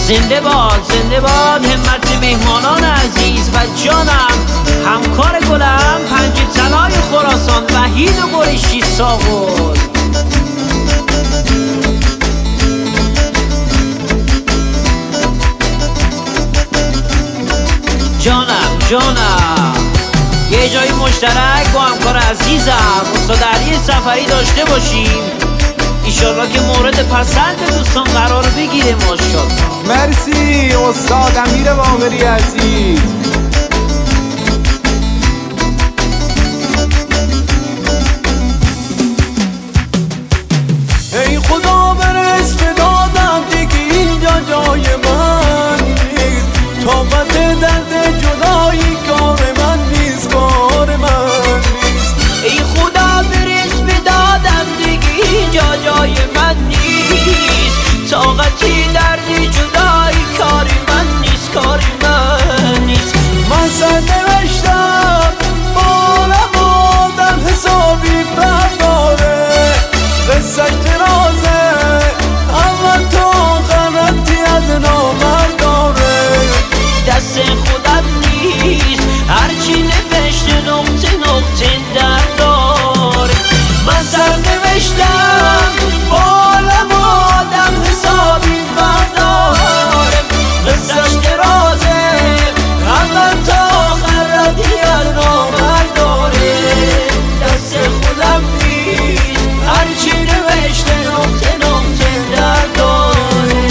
زنده باد همت مهمانان عزیز و جانم همکار گلم پنج طلای خراسان وحید و قریشی ساغر. جانم یه جای مشترک با همکار عزیزم استاد علی سفری داشته باشیم، ایشالله که مورد پسند دوستان قرار بگیره. ماشاءالله. مرسی استاد امیر باقری عزیز. ای خدا برس به دادم دیگه اینجا جای من نیست، طاقت درد جدایی کار من نیست، کار من نیست. ای خدا برس به دادم دیگه اینجا جای من نیست، طاقتی درد جدایی کاری من نیست، کاری من نیست. من سر نوشتم بالم آدم حسابی برداره، قصهش درازه اول تا آخرتی از نامرد داره. دست خودم نیست هرچی نوشته نقطه نقطه در داره. من سر نوشتم بالم آدم حسابی برداره، قصهش درازه اول تا آخر ردی از نامرد داره. دست خودم نیست هرچی نوشته نقطه نقطه در داره.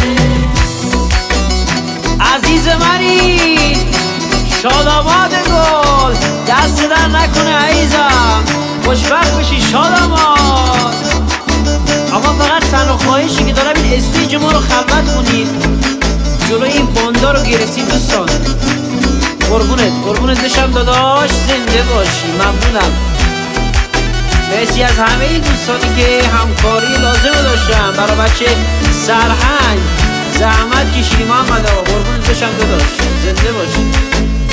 عزیز منی شاداباد گل دست در نکنه عزیزم، خوشبخت بشی شاداباد. اما فقط تنها خواهشی که دارم این استیج ما رو خلوت کنید، جلوی این باندا رو گرفتید دوستان. قربونت بشم داداش، زنده باشی. ممنونم. مرسی از همه این دوستانی که همکاری لازم رو داشتن برای بچه سرهنگ زحمت کشیدی محمد آقا. قربونت بشم داداش، زنده باشی.